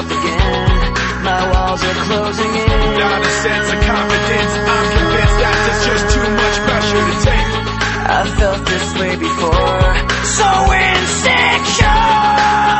myself again. My walls are closing in. Not a sense of confidence. I'm convinced that there's just too much pressure to take. I felt this way before. So insecure.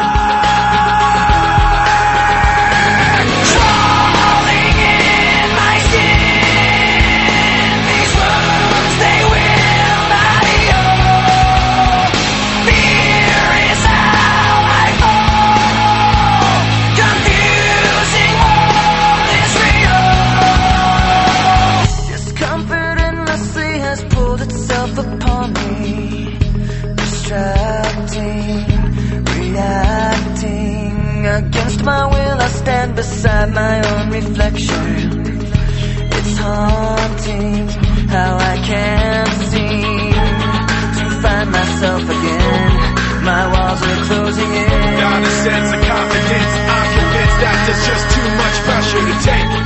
Against my will, I stand beside my own reflection. It's haunting how I can't seem to find myself again. My walls are closing in. Not a sense of confidence. I'm convinced that there's just too much pressure to take.